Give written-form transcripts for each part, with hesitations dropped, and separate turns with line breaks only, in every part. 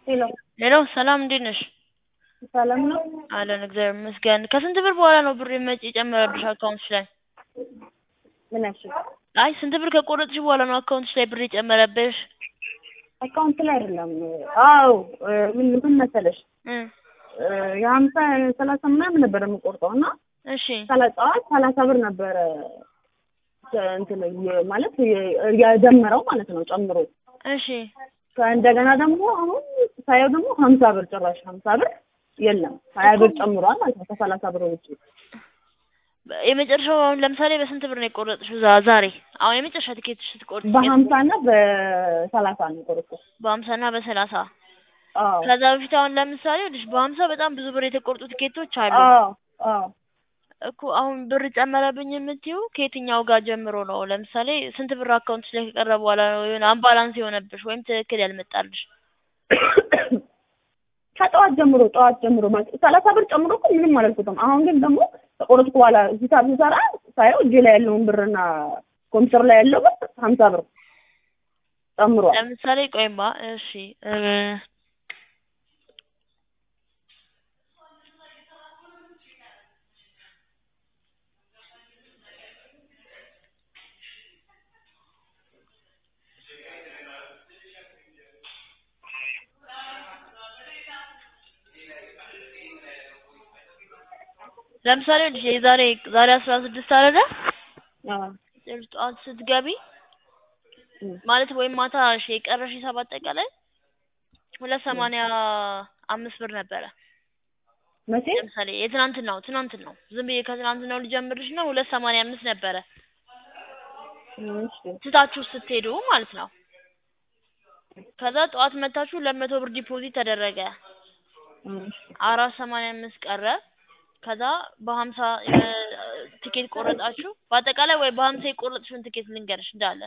ሄሎ
ሄሎ ሰላም እንዴት ነሽ?
ሰላም ነው?
አለን እግዚአብሔር ይመስገን። ከስንት ብር በኋላ ነው ብር የጨመረብሽ አካውንትሽ ላይ?
ምን አልሽ?
አይ ስንት ብር ከቆረጥሽ በኋላ ነው አካውንትሽ ላይ ብር የጨመረብሽ?
አካውንት ላይ አይደለም። አዎ ምን መሰለሽ
እ
የሀምሳ 30 ምናምን ነበር የምቆርጠው እና
እሺ
30 ብር ነበረ እንትን ማለት የጀመረው ማለት ነው ጨምሮ።
እሺ
እንደገና ደግሞ አሁን ሳየው ደግሞ 50 ብር ጭራሽ 50 ብር የለም 20 ብር ጨምሯል ማለት ነው ከ30 ብር ውጪ።
የመጨረሻው አሁን ለምሳሌ በስንት ብር ነው የቆረጥሽው ዛሬ? አሁን የመጨረሻ ትኬትሽ ስትቆርጪ
በ50 እና በ30 ነው የቆረጥኩት።
በ50 እና በ30
አዎ
ከዛ በፊት አሁን ለምሳሌ ልጅ በ50 በጣም ብዙ ብር የተቆረጡ ትኬቶች አሉ
አዎ
እኮ። አሁን ብር ጨመረብኝ የምትይው ከየትኛው ጋር ጀምሮ ነው? ለምሳሌ ስንት ብር አካውንትሽ ላይ ከቀረበ በኋላ ነው የሆነ አምባላንስ የሆነብሽ ወይም ትክክል ያልመጣልሽ?
ጠዋት ጀምሮ ማለት 30 ብር ጨምሮ እኮ ምንም አላልኩትም። አሁን ግን ደግሞ ከቆረጥኩ በኋላ ሂሳብ ስሰራ ሳየው እጄ ላይ ያለውን ብርና ኮምፒውተር ላይ ያለው ብር 50 ብር ጨምሯል።
ለምሳሌ ቆይማ እሺ ለምሳሌ ልጅ ዛሬ 16 አይደለ?
አዎ
ጠዋት ስትገቢ ማለት ወይም ማታ እሺ የቀረሽ ሂሳብ አጠቃላይ 285 ብር ነበረ።
መቼ?
ለምሳሌ ትናንት ነው ዝም ብዬ ከትናንትናው ልጀምርሽ ነው 285 ነበረ።
እሺ
ትታችሁ ስትሄዱ ማለት ነው። ከዛ ጠዋት መታችሁ 200 ብር ዲፖዚት ተደረገ። 485 ቀረ። ከዛ በ50 ትኬት ቆረጣችሁ። በአጠቃላይ ወይ በ50 የቆረጥሽውን ትኬት ልንገርሽ እንዳለ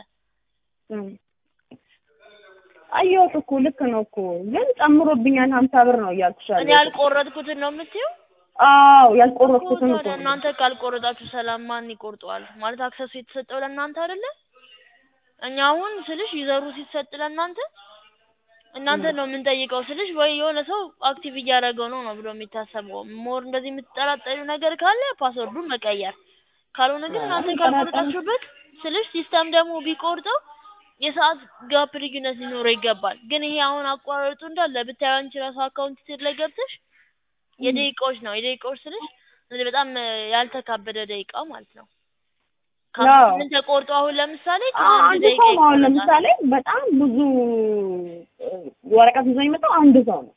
አየሁት እኮ ልክ ነው እኮ ግን ጨምሮብኛል 50 ብር ነው እያልኩሽ ያለሁት።
እኔ ያልቆረጥኩትን ነው የምትይው?
አዎ ያልቆረጥኩትን እኮ
እናንተ ካልቆረጣችሁ ሰላም ማን ይቆርጠዋል? ማለት አክሰሱ የተሰጠው ለእናንተ አይደለ? እኛ አሁን ስልሽ ይዘሩ ሲሰጥ እናንተ ነው የምንጠይቀው ስልሽ ወይ የሆነ ሰው አክቲቭ እያደረገው ነው ብሎ የሚታሰበው። ሞር እንደዚህ የምትጠራጠሪው ነገር ካለ ፓስወርዱን መቀየር፣ ካልሆነ ግን እናንተ ካልቆረጣችሁበት ስልሽ ሲስተም ደግሞ ቢቆርጠው የሰዓት ጋፕ ልዩነት ሊኖረው ይገባል። ግን ይሄ አሁን አቋራረጡ እንዳለ ብታዪው አንቺ ራሱ አካውንት ስትል ላይ ገብተሽ የደቂቃዎች ስልሽ በጣም ያልተካበደ ደቂቃው ማለት ነው። ምን ተቆርጦ አሁን ለምሳሌ
አንድ ሰው አሁን ለምሳሌ በጣም ብዙ ወረቀት ይዞ የሚመጣው አንድ ሰው ነው።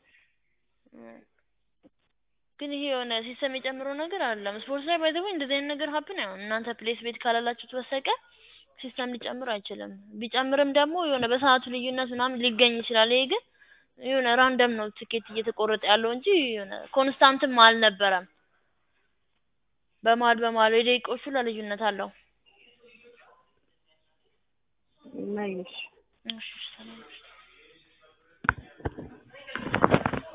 ግን ይሄ የሆነ ሲስተም የጨምረው ነገር አይደለም። ስፖርት ላይ ባይዘው እንደዚህ አይነት ነገር ሀፕን አይሆን። እናንተ ፕሌስ ቤት ካላላችሁት በስተቀር ሲስተም ሊጨምር አይችልም። ቢጨምርም ደግሞ የሆነ በሰዓቱ ልዩነት ምናምን ሊገኝ ይችላል። ይሄ ግን የሆነ ራንደም ነው ትኬት እየተቆረጠ ያለው እንጂ የሆነ ኮንስታንትም አልነበረም። በመሀል የደቂቃዎቹ ልዩነት አለው።
ማይሽ
እሺ ሰላም